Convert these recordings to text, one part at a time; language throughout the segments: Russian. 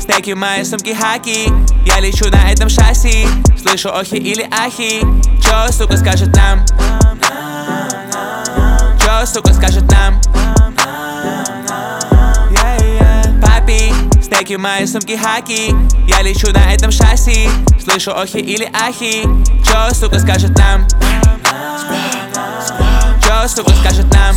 стеки, мои сумки хаки. Я лечу на этом шасси, слышу охи или ахи. Чё, сука, скажет нам? Чё, сука, скажет нам? Папи, стеки, мои сумки хаки. Я лечу на этом шасси, слышу охи или ахи. Чё, сука, скажет нам? Чё, сука, скажет нам?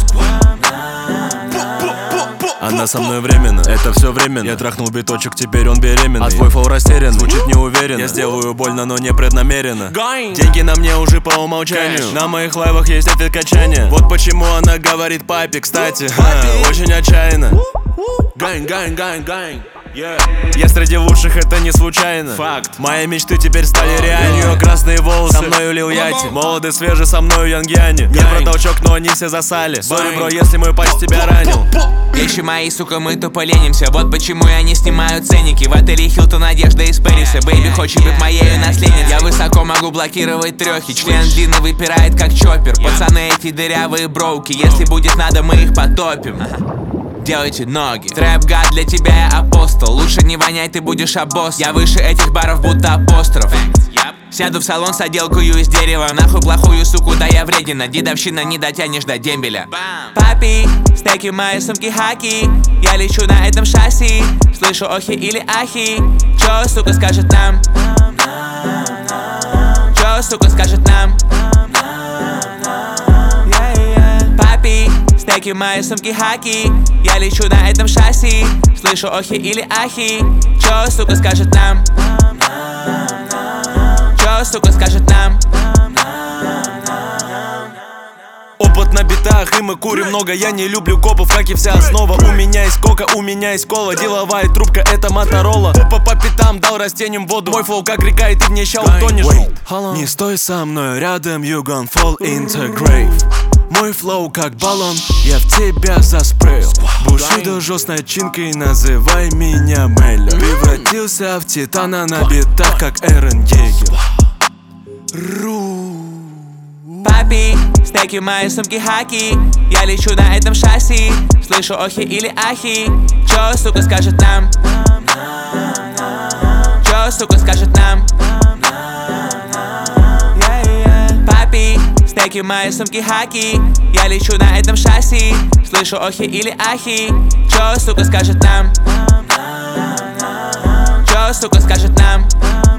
Она со мной временно, это все временно. Я трахнул биточек, теперь он беременный. А твой флоу растерян, звучит неуверенно. Я сделаю больно, но не преднамеренно. Деньги на мне уже по умолчанию. На моих лайвах есть эффект качания. Вот почему она говорит папе, кстати, очень отчаянно. Гань, гань, гань, гань. Я среди лучших, это не случайно. Факт. Мои мечты теперь стали реальностью. Красные волосы, со мною лил Яти. Молодый, свежий, со мною Янгьяни. Я про толчок, но они все засали. Сори, бро, если мой пасть тебя ранил. Вещи мои, сука, мы тупо ленимся. Вот почему я не снимаю ценники. В отеле Хилтон одежда из Пэриса. Бэйби хочет быть моей наследницей. Я высоко могу блокировать трёхи. Член длинный выпирает как чоппер. Пацаны эти дырявые броуки. Если будет надо, мы их потопим. Делайте ноги. Трэп-гад, для тебя я апостол. Лучше не воняй, ты будешь обосс. Я выше этих баров, будто апостроф. Сяду в салон с отделкою из дерева. Нахуй плохую суку, да я вредина. Дедовщина, не дотянешь до дембеля. Папи, стеки, мои сумки хаки. Я лечу на этом шасси, слышу охи или ахи. Чё, сука, скажет нам? Чё, сука, скажет нам? Папи, стеки, мои сумки хаки. Я лечу на этом шасси, слышу охи или ахи. Чё, сука, скажет нам? Чё, сука, скажет нам? Опыт на битах, и мы курим много. Я не люблю копов, как и вся основа. У меня есть кока, у меня есть кола. Деловая трубка, это Моторола. По пятам дал растениям воду. Мой флоу как река, и ты в ней ща утонешь. Не стой со мной рядом, you gon' fall into grave. Мой флоу как баллон, я в тебя заспрейл. Бушидо жёст начинкой, называй меня Мэллер. Превратился в титана на битах, как Эрен Йегер. Папи, стеки, мои сумки хаки. Я лечу на этом шасси, слышу охи или ахи. Чё, сука, скажет нам? Чё, сука, скажет нам? Папи, стеки, мои сумки хаки. Я лечу на этом шасси, слышу охи или ахи. Чё, сука, скажет нам? Чё, сука, скажет нам?